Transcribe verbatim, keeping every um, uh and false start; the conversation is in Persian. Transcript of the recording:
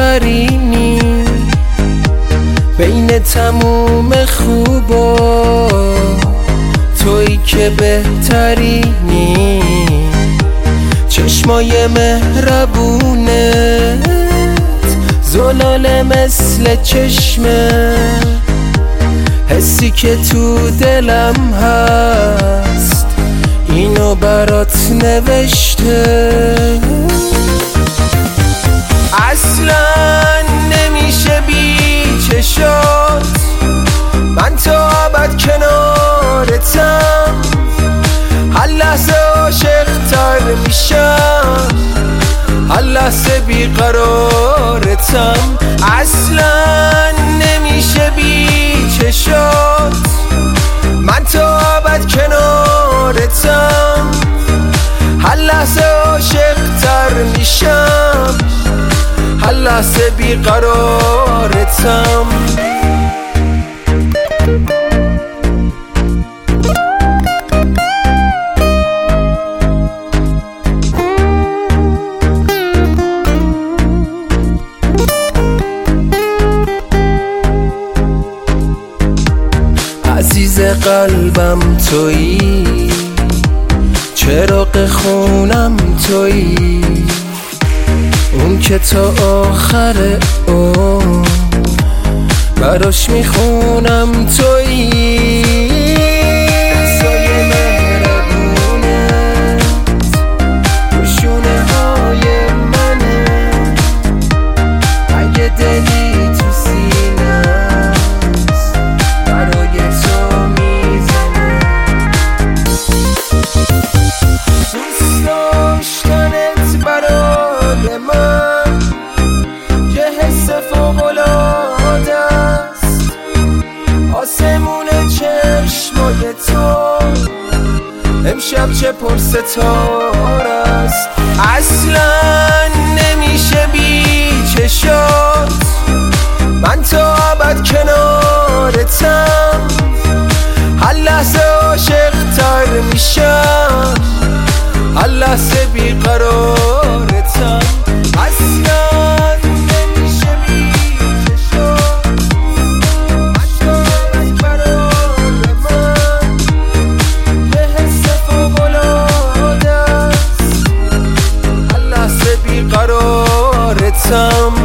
آخرینی بین تموم خوبا، تویی که بهترینی. چشمای مهربونت زلاله مثل چشمه، حسی که تو دلم هست اینو برات نوشته. اصلا نمیشه بی چشات، من تا ابد کنارتم، هر لحظه عاشق تر میشم، هر لحظه بیقرارتم. اصلا نمیشه بی چشات، من تا ابد کنارتم، هر لحظه عاشق تر میشم، هر لحظه بیقرارتم. عزیز قلبم تویی، چراغ خونم تویی، اون که تا آخر عمر براش میخونم تویی. دستای مهربونت روشونه های منه، اگه دلی تو سینه‌ست برای تو میزنه. دوست داشتنت برای من یه حس فوق‌العاده است، آسمون چشمای تو امشب چه پر ستاره است. اصلا نمیشه بی چشات، من تا ابد کنارتم، هر لحظه عاشق تر میشم، هر لحظه بیقرارتم. اصلا نمیشه بی چشات، من تا ابد برای من یه حس فوق‌العاده است، هر لحظه بیقرارتم.